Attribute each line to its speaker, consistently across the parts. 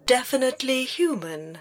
Speaker 1: Definitely human.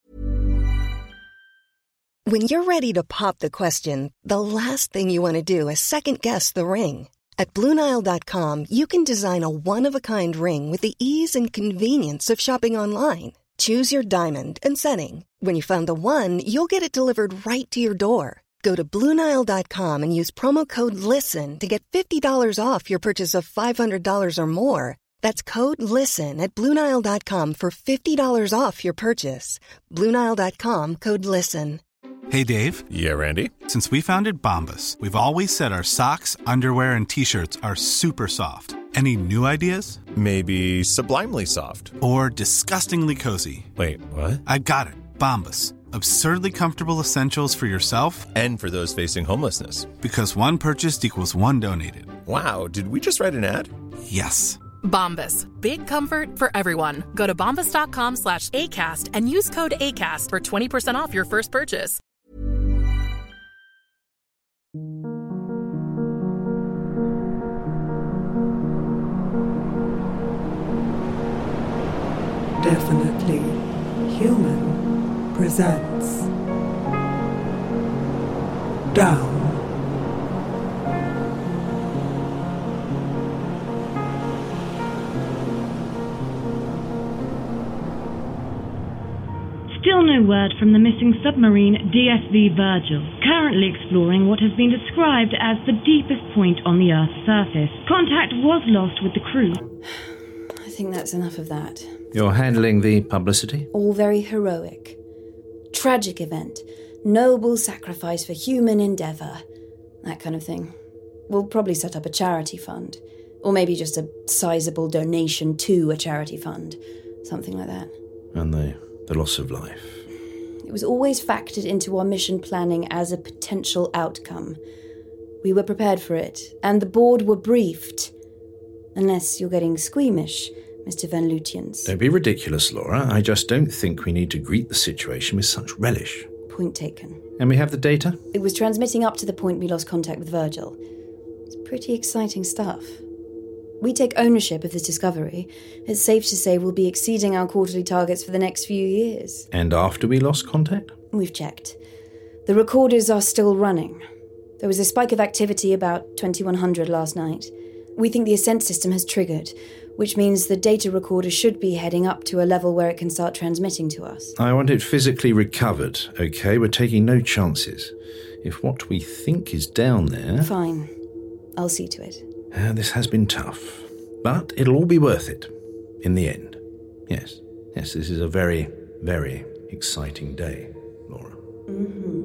Speaker 2: When you're ready to pop the question, the last thing you want to do is second-guess the ring. At BlueNile.com, you can design a one-of-a-kind ring with the ease and convenience of shopping online. Choose your diamond and setting. When you find the one, you'll get it delivered right to your door. Go to BlueNile.com and use promo code LISTEN to get $50 off your purchase of $500 or more. That's code LISTEN at BlueNile.com for $50 off your purchase. BlueNile.com, code LISTEN.
Speaker 3: Hey, Dave.
Speaker 4: Yeah, Randy.
Speaker 3: Since we founded Bombas, we've always said our socks, underwear, and T-shirts are super soft. Any new ideas?
Speaker 4: Maybe sublimely soft.
Speaker 3: Or disgustingly cozy.
Speaker 4: Wait, what?
Speaker 3: I got it. Bombas. Absurdly comfortable essentials for yourself
Speaker 4: and for those facing homelessness.
Speaker 3: Because one purchased equals one donated.
Speaker 4: Wow, did we just write an ad?
Speaker 3: Yes.
Speaker 5: Bombas. Big comfort for everyone. Go to bombas.com/ACAST and use code ACAST for 20% off your first purchase.
Speaker 1: Definitely Human presents Down.
Speaker 6: Still no word from the missing submarine DSV Virgil, currently exploring what has been described as the deepest point on the Earth's surface. Contact was lost with the crew.
Speaker 7: I think that's enough of that.
Speaker 8: You're handling the publicity?
Speaker 7: All very heroic. Tragic event. Noble sacrifice for human endeavour. That kind of thing. We'll probably set up a charity fund. Or maybe just a sizable donation to a charity fund. Something like that.
Speaker 8: And the loss of life.
Speaker 7: It was always factored into our mission planning as a potential outcome. We were prepared for it, and the board were briefed. Unless you're getting squeamish, Mr. Van Lutyens.
Speaker 8: Don't be ridiculous, Laura. I just don't think we need to greet the situation with such relish.
Speaker 7: Point taken.
Speaker 8: And we have the data?
Speaker 7: It was transmitting up to the point we lost contact with Virgil. It's pretty exciting stuff. We take ownership of this discovery. It's safe to say we'll be exceeding our quarterly targets for the next few years.
Speaker 8: And after we lost contact?
Speaker 7: We've checked. The recorders are still running. There was a spike of activity about 2100 last night. We think the Ascent system has triggered, which means the data recorder should be heading up to a level where it can start transmitting to us.
Speaker 8: I want it physically recovered, okay? We're taking no chances. If what we think is down there...
Speaker 7: Fine. I'll see to it.
Speaker 8: This has been tough, but it'll all be worth it in the end. Yes, this is a very, very exciting day, Laura.
Speaker 7: Mm-hmm.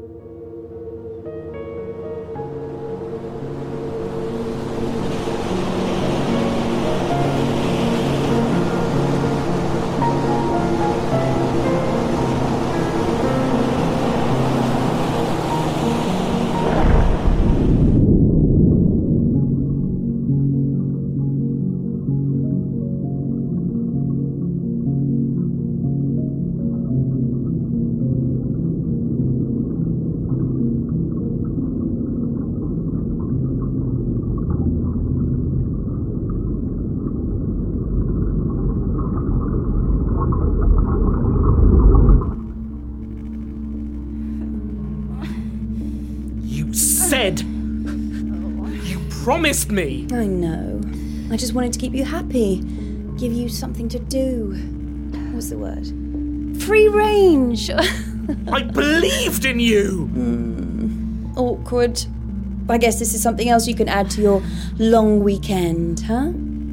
Speaker 9: You promised me!
Speaker 7: I know. I just wanted to keep you happy. Give you something to do. What's the word? Free range!
Speaker 9: I believed in you!
Speaker 7: Awkward. I guess this is something else you can add to your long weekend, huh?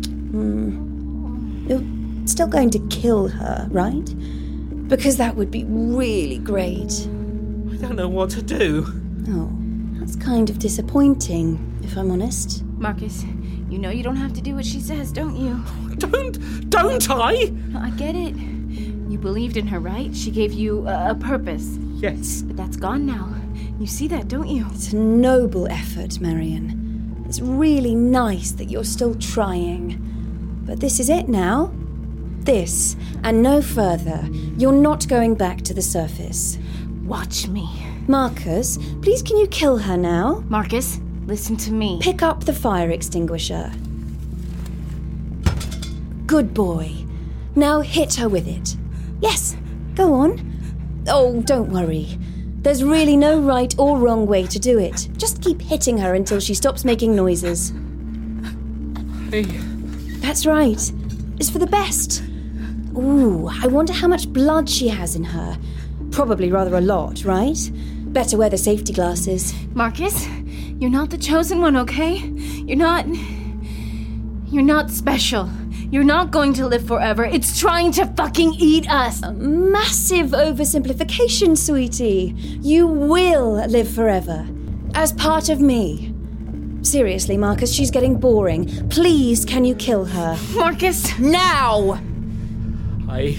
Speaker 7: You're still going to kill her, right? Because that would be really great.
Speaker 9: I don't know what to do.
Speaker 7: Oh, that's kind of disappointing, if I'm honest.
Speaker 10: Marcus, you know you don't have to do what she says, don't you?
Speaker 9: Don't I?
Speaker 10: I get it. You believed in her, right? She gave you a purpose.
Speaker 9: Yes.
Speaker 10: But that's gone now. You see that, don't you?
Speaker 7: It's a noble effort, Marion. It's really nice that you're still trying. But this is it now. This, and no further. You're not going back to the surface.
Speaker 10: Watch me.
Speaker 7: Marcus, please can you kill her now?
Speaker 10: Marcus, listen to me.
Speaker 7: Pick up the fire extinguisher. Good boy. Now hit her with it. Yes, go on. Oh, don't worry. There's really no right or wrong way to do it. Just keep hitting her until she stops making noises.
Speaker 9: Hey.
Speaker 7: That's right. It's for the best. Ooh, I wonder how much blood she has in her. Probably rather a lot, right? Better wear the safety glasses.
Speaker 10: Marcus, you're not the chosen one, okay? You're not special. You're not going to live forever. It's trying to fucking eat us.
Speaker 7: A massive oversimplification, sweetie. You will live forever. As part of me. Seriously, Marcus, she's getting boring. Please, can you kill her?
Speaker 10: Marcus!
Speaker 7: Now!
Speaker 9: I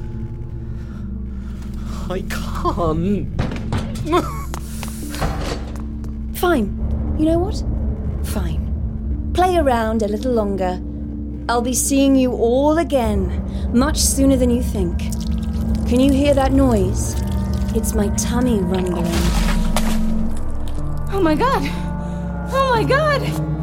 Speaker 9: can't.
Speaker 7: Fine. You know what? Fine. Play around a little longer. I'll be seeing you all again, much sooner than you think. Can you hear that noise? It's my tummy rumbling.
Speaker 10: Oh my god! Oh my god!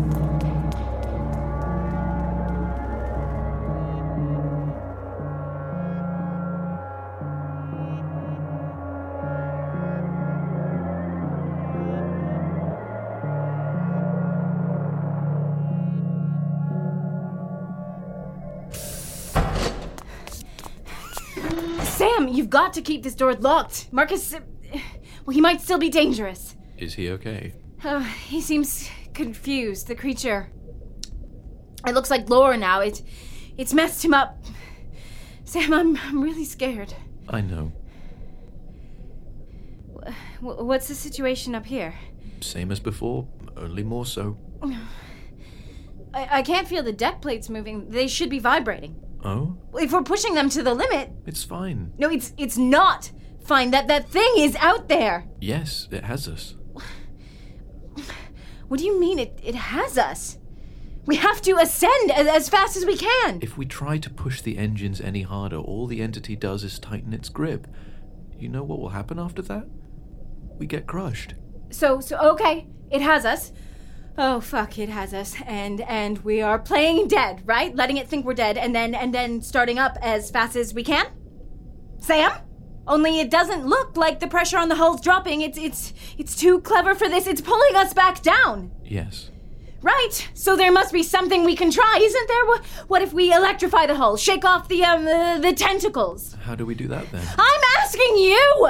Speaker 10: Sam, you've got to keep this door locked. Marcus, well, he might still be dangerous.
Speaker 4: Is he okay?
Speaker 10: He seems confused, the creature. It looks like Laura now. It's messed him up. Sam, I'm really scared.
Speaker 4: I know.
Speaker 10: What's the situation up here?
Speaker 4: Same as before, only more so.
Speaker 10: I can't feel the deck plates moving. They should be vibrating.
Speaker 4: Oh?
Speaker 10: If we're pushing them to the limit...
Speaker 4: It's fine.
Speaker 10: No, it's not fine. That thing is out there.
Speaker 4: Yes, it has us.
Speaker 10: What do you mean it has us? We have to ascend as fast as we can.
Speaker 4: If we try to push the engines any harder, all the entity does is tighten its grip. You know what will happen after that? We get crushed.
Speaker 10: So okay, it has us. Oh fuck, it has us. And we are playing dead, right? Letting it think we're dead and then starting up as fast as we can? Sam? Only it doesn't look like the pressure on the hull's dropping. It's too clever for this. It's pulling us back down.
Speaker 4: Yes.
Speaker 10: Right. So there must be something we can try, isn't there? What if we electrify the hull, shake off the tentacles?
Speaker 4: How do we do that then?
Speaker 10: I'm asking you.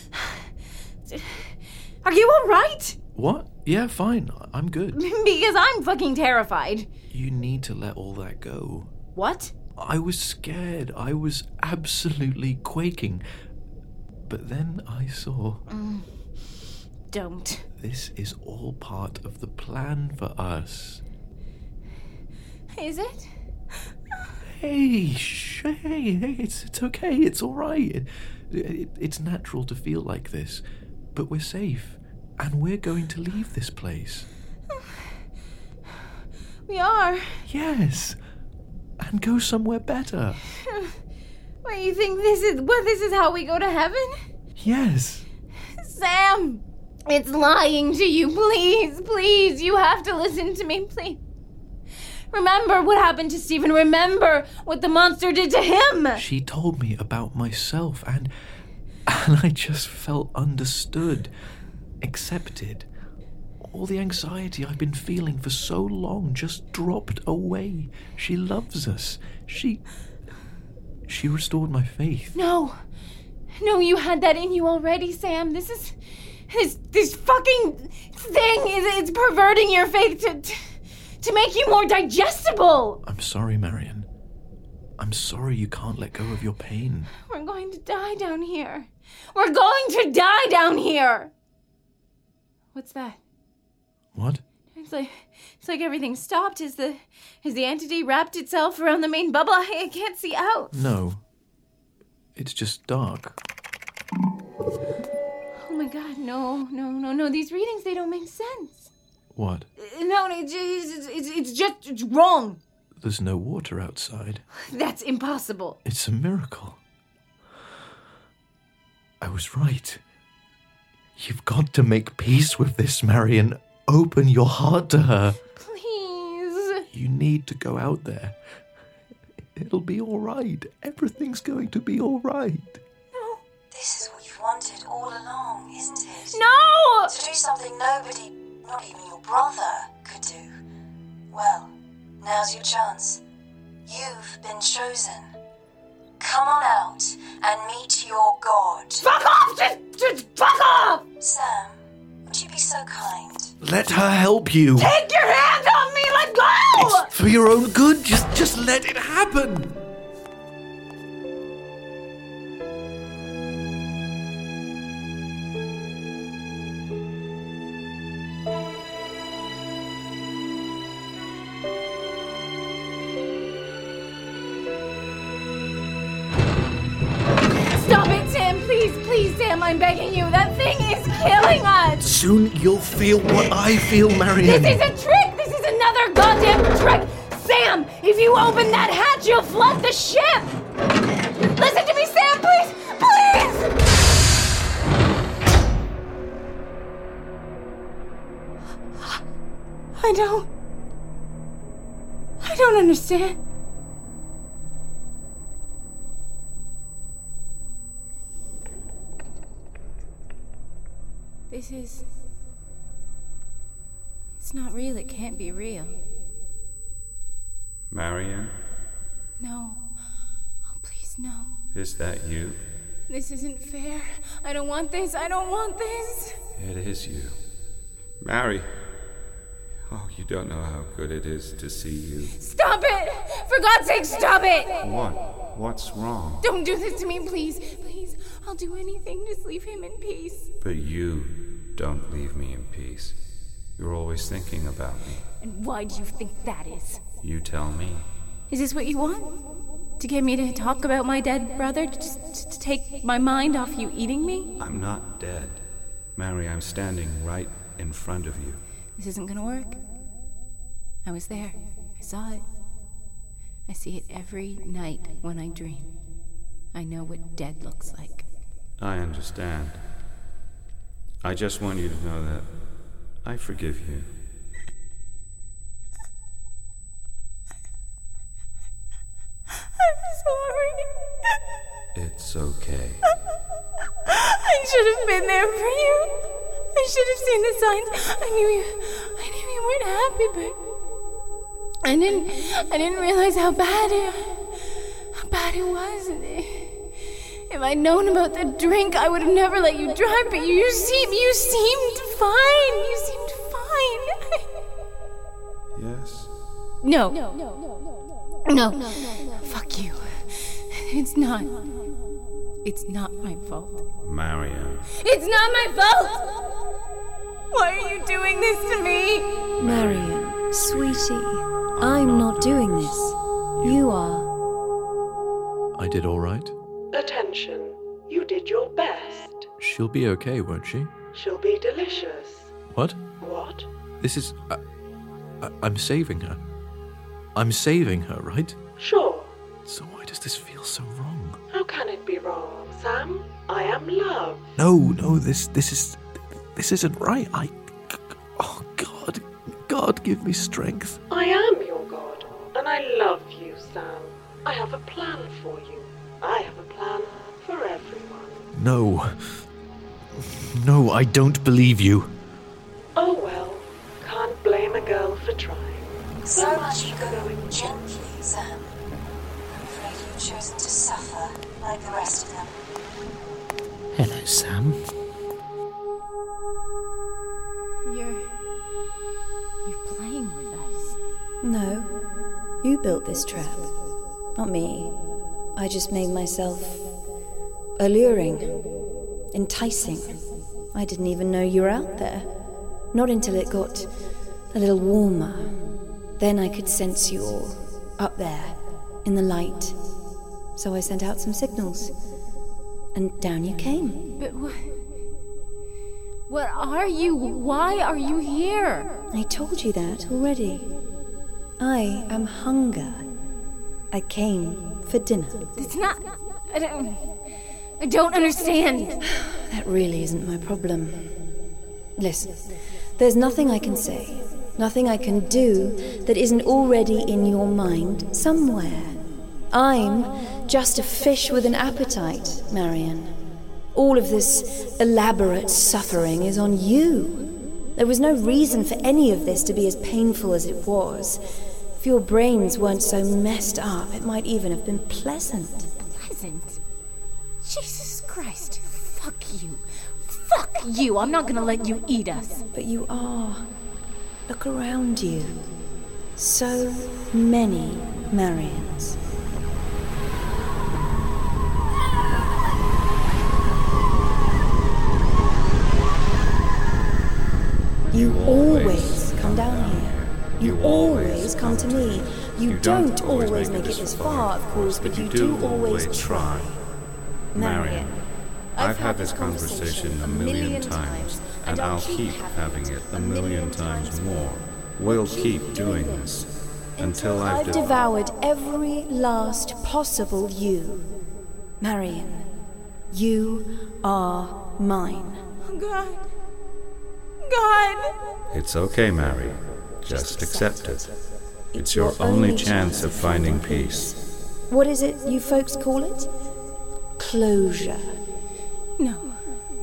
Speaker 10: Are you all right?
Speaker 4: What? Yeah, fine. I'm good.
Speaker 10: Because I'm fucking terrified.
Speaker 4: You need to let all that go.
Speaker 10: What?
Speaker 4: I was scared. I was absolutely quaking. But then I saw...
Speaker 10: Don't.
Speaker 4: This is all part of the plan for us.
Speaker 10: Is it?
Speaker 4: Hey, it's okay. It's all right. It's natural to feel like this. But we're safe. And we're going to leave this place.
Speaker 10: We are?
Speaker 4: Yes. And go somewhere better.
Speaker 10: What, you think this is how we go to heaven?
Speaker 4: Yes.
Speaker 10: Sam, it's lying to you. Please, you have to listen to me, please. Remember what happened to Stephen. Remember what the monster did to him.
Speaker 4: She told me about myself and I just felt understood, accepted. All the anxiety I've been feeling for so long just dropped away. She loves us. She restored my faith.
Speaker 10: No, you had that in you already, Sam. This fucking thing it's perverting your faith to make you more digestible.
Speaker 4: I'm sorry, Marion. I'm sorry you can't let go of your pain.
Speaker 10: We're going to die down here. We're going to die down here. What's that?
Speaker 4: What?
Speaker 10: It's like everything stopped. Has the entity wrapped itself around the main bubble? I can't see out.
Speaker 4: No. It's just dark.
Speaker 10: Oh my god, no. These readings, they don't make sense.
Speaker 4: What?
Speaker 10: No, it's wrong.
Speaker 4: There's no water outside.
Speaker 10: That's impossible.
Speaker 4: It's a miracle. I was right. You've got to make peace with this, Marion. Open your heart to her.
Speaker 10: Please.
Speaker 4: You need to go out there. It'll be all right. Everything's going to be all right.
Speaker 10: No.
Speaker 11: This is what you've wanted all along, isn't it?
Speaker 10: No!
Speaker 11: To do something nobody, not even your brother, could do. Well, now's your chance. You've been chosen. Come on out and meet your god.
Speaker 10: Fuck off! Just fuck off!
Speaker 11: Sam, would you be so kind?
Speaker 4: Let her help you.
Speaker 10: Take your hands off me! Let go!
Speaker 4: It's for your own good. Just let it happen.
Speaker 10: Stop it, Sam! Please, Sam, I'm begging you. That thing is killing us!
Speaker 4: Soon you'll feel what I feel, Marianne.
Speaker 10: This is a trick! This is another goddamn trick! Sam, if you open that hatch, you'll flood the ship! Listen to me, Sam, please! Please! I don't understand. It's not real. It can't be real.
Speaker 12: Marianne?
Speaker 10: No. Oh, please, no.
Speaker 12: Is that you?
Speaker 10: This isn't fair. I don't want this. I don't want this.
Speaker 12: It is you. Mary. Oh, you don't know how good it is to see you.
Speaker 10: Stop it! For God's sake, stop it!
Speaker 12: What? What's wrong?
Speaker 10: Don't do this to me, please. Please, I'll do anything. Just leave him in peace.
Speaker 12: But you don't leave me in peace. You're always thinking about me.
Speaker 10: And why do you think that is?
Speaker 12: You tell me.
Speaker 10: Is this what you want? To get me to talk about my dead brother? To take my mind off you eating me?
Speaker 12: I'm not dead. Mary, I'm standing right in front of you.
Speaker 10: This isn't gonna work. I was there. I saw it. I see it every night when I dream. I know what dead looks like.
Speaker 12: I understand. I just want you to know that I forgive you.
Speaker 10: I'm sorry.
Speaker 12: It's okay.
Speaker 10: I should have been there for you. I should have seen the signs. I knew you weren't happy, but I didn't realize how bad it was. If I'd known about the drink, I would have never let you drive. But you seemed fine. You seemed fine.
Speaker 12: Yes.
Speaker 10: No. Fuck you. It's not my fault.
Speaker 12: Marianne.
Speaker 10: It's not my fault! Why are you doing this to me?
Speaker 7: Marianne, sweetie, I'm not doing this. You are.
Speaker 4: I did all right.
Speaker 1: Attention. You did your best.
Speaker 4: She'll be okay, won't she?
Speaker 1: She'll be delicious.
Speaker 4: What?
Speaker 1: What?
Speaker 4: This is... I'm saving her. I'm saving her, right?
Speaker 1: Sure.
Speaker 4: So why does this feel so wrong?
Speaker 1: How can it be wrong, Sam? I am love.
Speaker 4: No, this isn't right. Oh, God, give me strength.
Speaker 1: I am your God, and I love you, Sam. I have a plan for you. I have a plan for everyone.
Speaker 4: No, I don't believe you.
Speaker 1: Oh well, can't blame a girl for trying.
Speaker 11: So much for going gently, Sam. I'm afraid you've chosen to suffer like the rest of them.
Speaker 9: Hello, Sam.
Speaker 10: You're playing with us.
Speaker 7: No, you built this trap, not me. I just made myself alluring, enticing. I didn't even know you were out there. Not until it got a little warmer. Then I could sense you all up there in the light. So I sent out some signals. And down you came.
Speaker 10: But what are you? Why are you here?
Speaker 7: I told you that already. I am hunger. I came for dinner.
Speaker 10: It's not... I don't understand.
Speaker 7: That really isn't my problem. Listen, there's nothing I can say, nothing I can do that isn't already in your mind somewhere. I'm just a fish with an appetite, Marion. All of this elaborate suffering is on you. There was no reason for any of this to be as painful as it was. If your brains weren't so messed up, it might even have been pleasant.
Speaker 10: Pleasant? Jesus Christ. Fuck you. Fuck you. I'm not gonna let you eat us.
Speaker 7: But you are. Look around you. So many Marions. You always come down here. You always come to me. You don't always make it this far, of course, but you do always try. Marion.
Speaker 12: I've had this conversation a million times, and I'll keep having it a million times more. We'll keep doing this until I've
Speaker 7: devoured every last possible you. Marion, you are mine.
Speaker 10: Oh, God. God!
Speaker 12: It's okay, Mary. Just accept it. It's your only chance of finding peace.
Speaker 7: What is it you folks call it? Closure.
Speaker 10: No.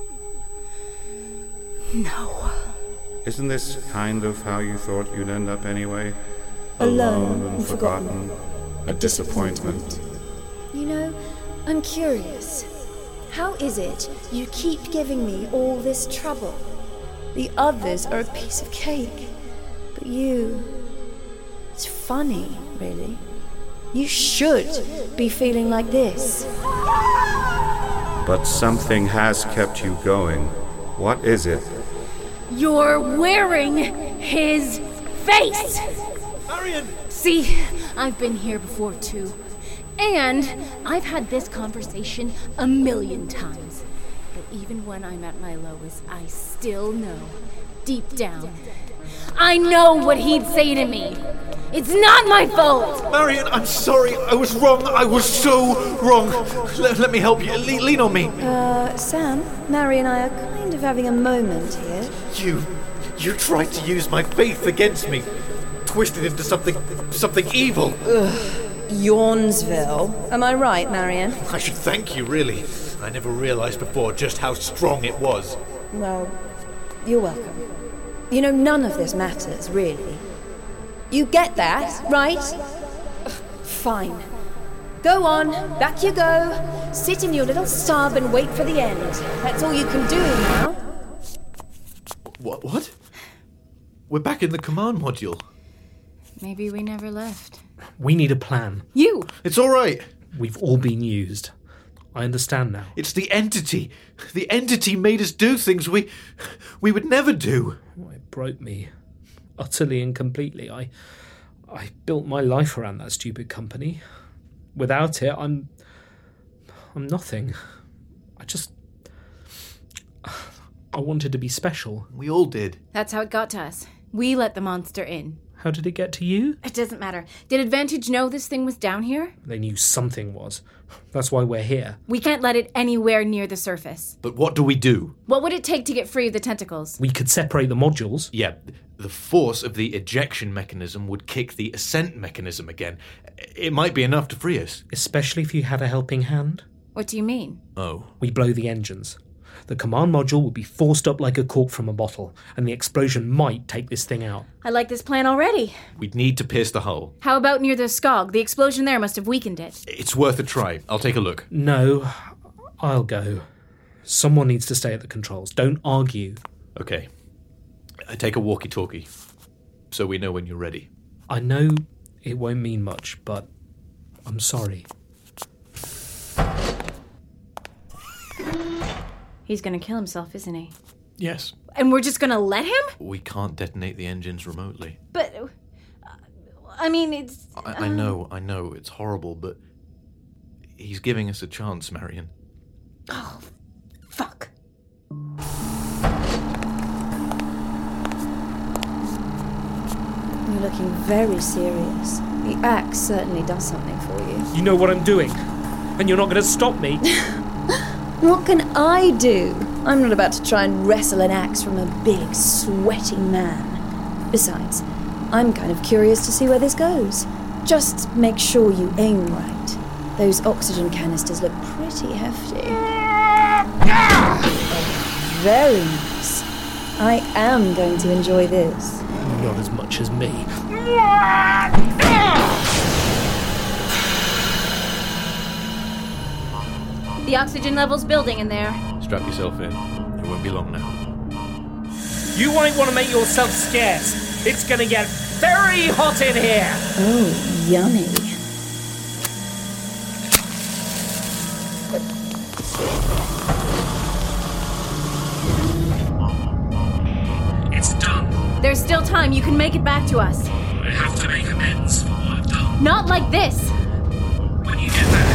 Speaker 10: No.
Speaker 12: Isn't this kind of how you thought you'd end up anyway?
Speaker 7: Alone
Speaker 12: and forgotten. A disappointment.
Speaker 7: You know, I'm curious. How is it you keep giving me all this trouble? The others are a piece of cake. But you... It's funny, really. You should be feeling like this.
Speaker 12: But something has kept you going. What is it?
Speaker 10: You're wearing his face!
Speaker 4: Marion!
Speaker 10: See, I've been here before too. And I've had this conversation a million times. But even when I'm at my lowest, I still know, deep down, I know what he'd say to me. It's not my fault!
Speaker 4: Marion, I'm sorry. I was wrong. I was so wrong. Let me help you. Lean on me.
Speaker 7: Sam, Mary and I are kind of having a moment here.
Speaker 4: You tried to use my faith against me. Twisted into something evil.
Speaker 7: Yawnsville. Am I right, Marion?
Speaker 4: I should thank you, really. I never realized before just how strong it was.
Speaker 7: Well, you're welcome. You know, none of this matters, really. You get that, right? Fine. Go on, back you go. Sit in your little sub and wait for the end. That's all you can do now.
Speaker 4: What? We're back in the command module.
Speaker 10: Maybe we never left.
Speaker 13: We need a plan.
Speaker 10: You!
Speaker 4: It's all right.
Speaker 13: We've all been used. I understand now.
Speaker 4: It's the entity. The entity made us do things we would never do.
Speaker 13: It broke me. Utterly and completely. I built my life around that stupid company. Without it, I'm nothing. I wanted to be special.
Speaker 4: We all did.
Speaker 10: That's how it got to us. We let the monster in.
Speaker 13: How did it get to you?
Speaker 10: It doesn't matter. Did Advantage know this thing was down here?
Speaker 13: They knew something was. That's why we're here.
Speaker 10: We can't let it anywhere near the surface.
Speaker 4: But what do we do?
Speaker 10: What would it take to get free of the tentacles?
Speaker 13: We could separate the modules.
Speaker 4: Yeah, the force of the ejection mechanism would kick the ascent mechanism again. It might be enough to free us.
Speaker 13: Especially if you had a helping hand.
Speaker 10: What do you mean?
Speaker 4: Oh.
Speaker 13: We blow the engines. The command module will be forced up like a cork from a bottle, and the explosion might take this thing out.
Speaker 10: I like this plan already.
Speaker 4: We'd need to pierce the hull.
Speaker 10: How about near the Skog? The explosion there must have weakened it.
Speaker 4: It's worth a try. I'll take a look.
Speaker 13: No, I'll go. Someone needs to stay at the controls. Don't argue.
Speaker 4: Okay. I take a walkie-talkie, so we know when you're ready.
Speaker 13: I know it won't mean much, but I'm sorry.
Speaker 10: He's gonna kill himself, isn't he?
Speaker 4: Yes.
Speaker 10: And we're just gonna let him?
Speaker 4: We can't detonate the engines remotely.
Speaker 10: But, I mean, it's...
Speaker 4: I know, it's horrible, but he's giving us a chance, Marion.
Speaker 10: Oh, fuck.
Speaker 7: You're looking very serious. The axe certainly does something for you.
Speaker 13: You know what I'm doing, and you're not going to stop me.
Speaker 7: What can I do? I'm not about to try and wrestle an axe from a big, sweaty man. Besides, I'm kind of curious to see where this goes. Just make sure you aim right. Those oxygen canisters look pretty hefty. Very nice. I am going to enjoy this.
Speaker 13: Not as much as me.
Speaker 10: The oxygen level's building in there.
Speaker 4: Strap yourself in. It won't be long now.
Speaker 13: You won't want to make yourself scarce. It's going to get very hot in here.
Speaker 7: Oh, yummy.
Speaker 13: It's done.
Speaker 10: There's still time. You can make it back to us.
Speaker 13: I have to make amends for what I've done.
Speaker 10: Not like this.
Speaker 13: When you get back.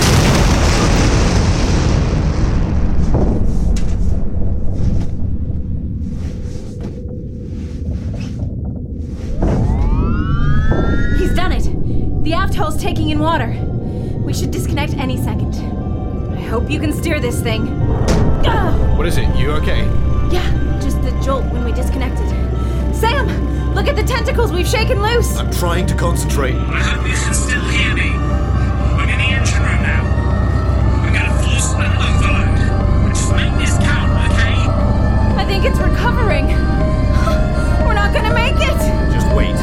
Speaker 10: He's done it. The aft hull's taking in water. We should disconnect any second. I hope you can steer this thing.
Speaker 4: What is it? You okay?
Speaker 10: Yeah, just the jolt when we disconnected. Sam, look at the tentacles we've shaken loose.
Speaker 4: I'm trying to concentrate.
Speaker 13: I hope you can still hear me. I'm in the engine room now. I'm going to force an overload. Just make this count, okay?
Speaker 10: I think it's recovering. We're not going to make it.
Speaker 4: Just wait.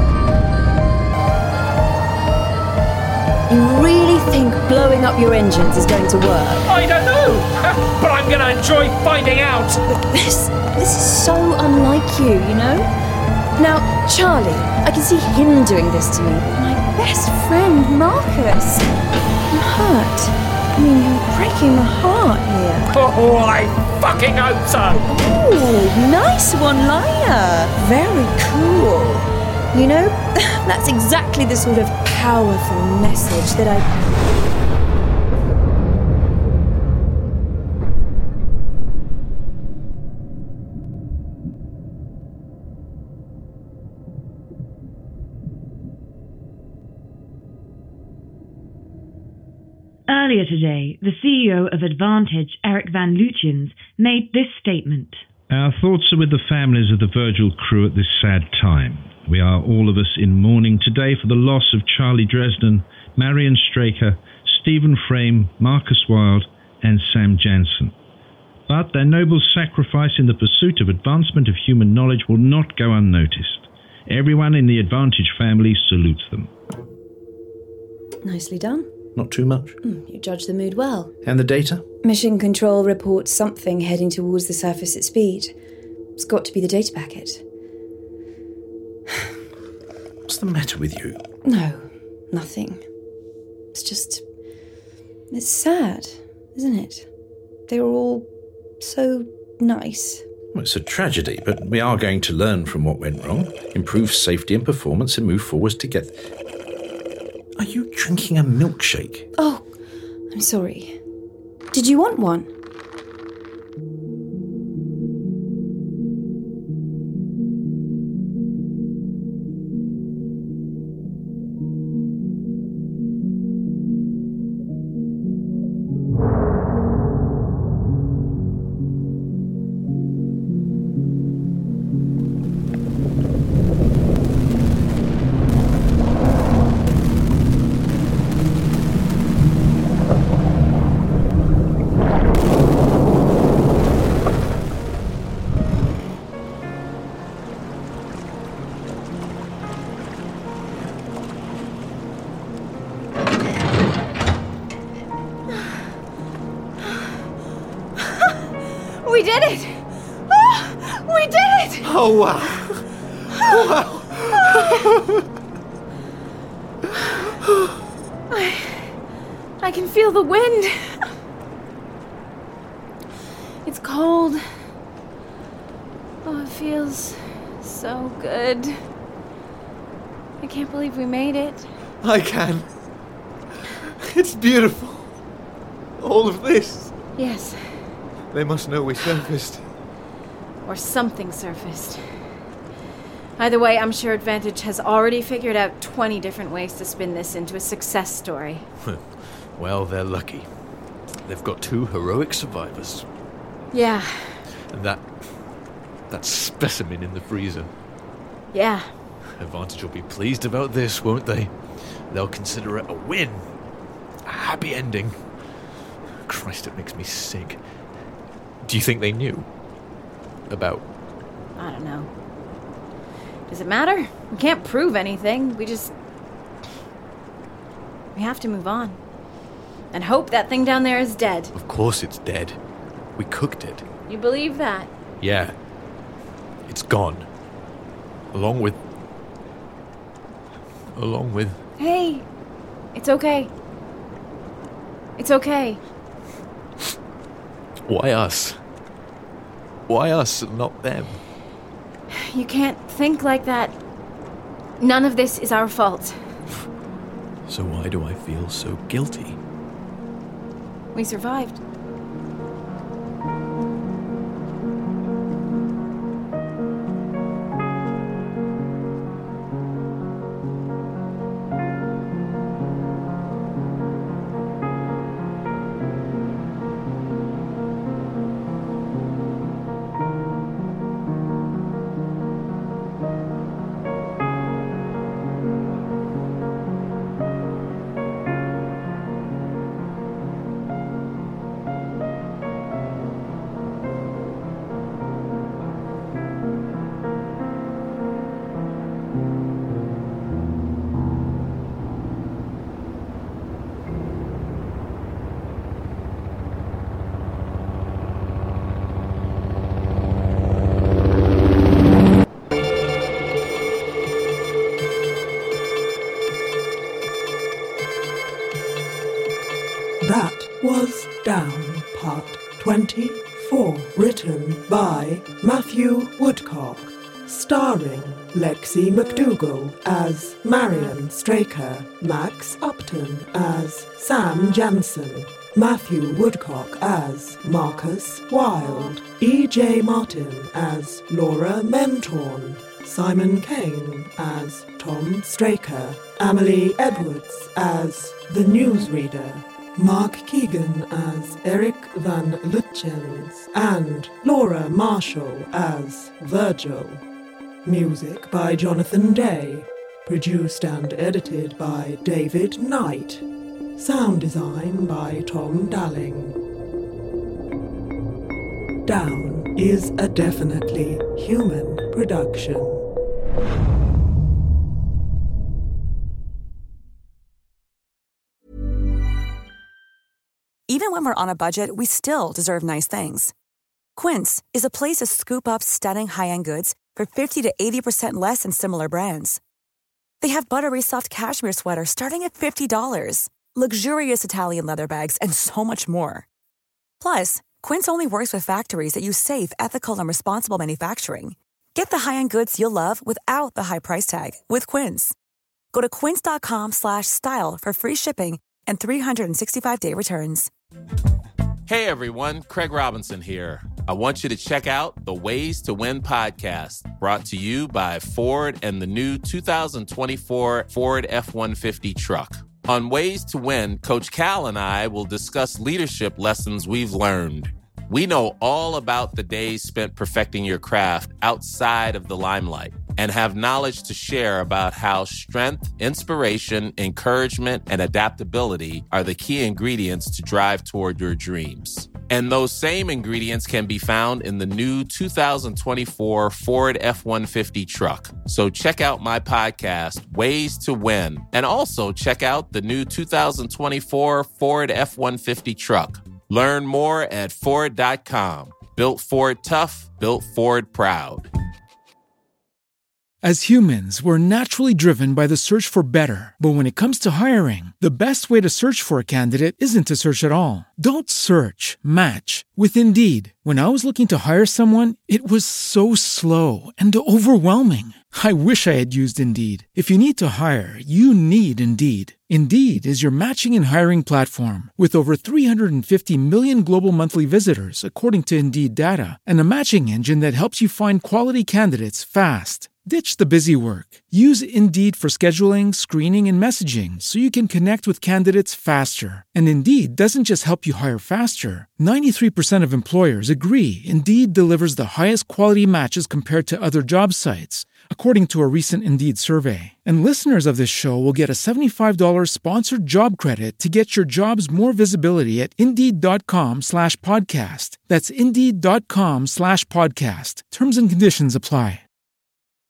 Speaker 7: You really think blowing up your engines is going to work?
Speaker 13: I don't know, but I'm going to enjoy finding out.
Speaker 7: This is so unlike you, you know? Now, Charlie, I can see him doing this to me, but my best friend, Marcus. I'm hurt. I mean, you're breaking my heart here.
Speaker 13: Oh, I fucking hope so.
Speaker 7: Ooh, nice one-liner. Very cool. You know, that's exactly the sort of powerful message that I...
Speaker 6: Earlier today, the CEO of Advantage, Eric Van Lutyens, made this statement.
Speaker 8: Our thoughts are with the families of the Virgil crew at this sad time. We are all of us in mourning today for the loss of Charlie Dresden, Marion Straker, Stephen Frame, Marcus Wilde, and Sam Jansen. But their noble sacrifice in the pursuit of advancement of human knowledge will not go unnoticed. Everyone in the Advantage family salutes them.
Speaker 7: Nicely done.
Speaker 8: Not too much.
Speaker 7: You judge the mood well.
Speaker 8: And the data?
Speaker 7: Mission Control reports something heading towards the surface at speed. It's got to be the data packet.
Speaker 8: What's the matter with you?
Speaker 7: No, nothing. It's just... it's sad, isn't it? They were all so nice.
Speaker 8: Well, it's a tragedy, but we are going to learn from what went wrong, improve safety and performance, and move forwards together. Are you drinking a milkshake?
Speaker 7: Oh, I'm sorry. Did you want one?
Speaker 10: We did it! Oh, we did it!
Speaker 4: Oh, wow.
Speaker 10: Wow. I can feel the wind. It's cold. Oh, it feels so good. I can't believe we made it.
Speaker 4: I can. It's beautiful. All of this.
Speaker 10: Yes.
Speaker 4: They must know we surfaced.
Speaker 10: Or something surfaced. Either way, I'm sure Advantage has already figured out 20 different ways to spin this into a success story.
Speaker 4: Well, they're lucky. They've got 2 heroic survivors.
Speaker 10: Yeah.
Speaker 4: And that specimen in the freezer.
Speaker 10: Yeah.
Speaker 4: Advantage will be pleased about this, won't they? They'll consider it a win. A happy ending. Christ, it makes me sick. Do you think they knew? About...
Speaker 10: I don't know. Does it matter? We can't prove anything. We have to move on. And hope that thing down there is dead.
Speaker 4: Of course it's dead. We cooked it.
Speaker 10: You believe that?
Speaker 4: Yeah. It's gone. Along with...
Speaker 10: Hey, it's okay. It's okay.
Speaker 4: Why us? Why us and not them?
Speaker 10: You can't think like that. None of this is our fault.
Speaker 4: So why do I feel so guilty?
Speaker 10: We survived.
Speaker 14: That was Down, Part 24, written by Matthew Woodcock, starring Lexi McDougall as Marion Straker, Max Upton as Sam Jansen, Matthew Woodcock as Marcus Wilde, E.J. Martin as Laura Mentorn, Simon Kane as Tom Straker, Amelie Edwards as the newsreader, Mark Keegan as Eric Van Lutjens, and Laura Marshall as Virgil. Music by Jonathan Day. Produced and edited by David Knight. Sound design by Tom Dalling. Down is a definitely human production.
Speaker 15: Even when we're on a budget, we still deserve nice things. Quince is a place to scoop up stunning high-end goods for 50 to 80% less than similar brands. They have buttery soft cashmere sweaters starting at $50, luxurious Italian leather bags, and so much more. Plus, Quince only works with factories that use safe, ethical, and responsible manufacturing. Get the high-end goods you'll love without the high price tag with Quince. Go to quince.com/style for free shipping and 365-day returns.
Speaker 16: Hey everyone, Craig Robinson here. I want you to check out the Ways to Win podcast, brought to you by Ford and the new 2024 Ford F-150 truck. On Ways to Win, Coach Cal and I will discuss leadership lessons we've learned. We know all about the days spent perfecting your craft outside of the limelight and have knowledge to share about how strength, inspiration, encouragement, and adaptability are the key ingredients to drive toward your dreams. And those same ingredients can be found in the new 2024 Ford F-150 truck. So check out my podcast, Ways to Win, and also check out the new 2024 Ford F-150 truck. Learn more at Ford.com. Built Ford tough, built Ford proud.
Speaker 17: As humans, we're naturally driven by the search for better. But when it comes to hiring, the best way to search for a candidate isn't to search at all. Don't search, match with Indeed. When I was looking to hire someone, it was so slow and overwhelming. I wish I had used Indeed. If you need to hire, you need Indeed. Indeed is your matching and hiring platform with over 350 million global monthly visitors, according to Indeed data, and a matching engine that helps you find quality candidates fast. Ditch the busy work. Use Indeed for scheduling, screening, and messaging so you can connect with candidates faster. And Indeed doesn't just help you hire faster. 93% of employers agree Indeed delivers the highest quality matches compared to other job sites. according to a recent Indeed survey. And listeners of this show will get a $75 sponsored job credit to get your jobs more visibility at Indeed.com/podcast. That's Indeed.com/podcast. Terms and conditions apply.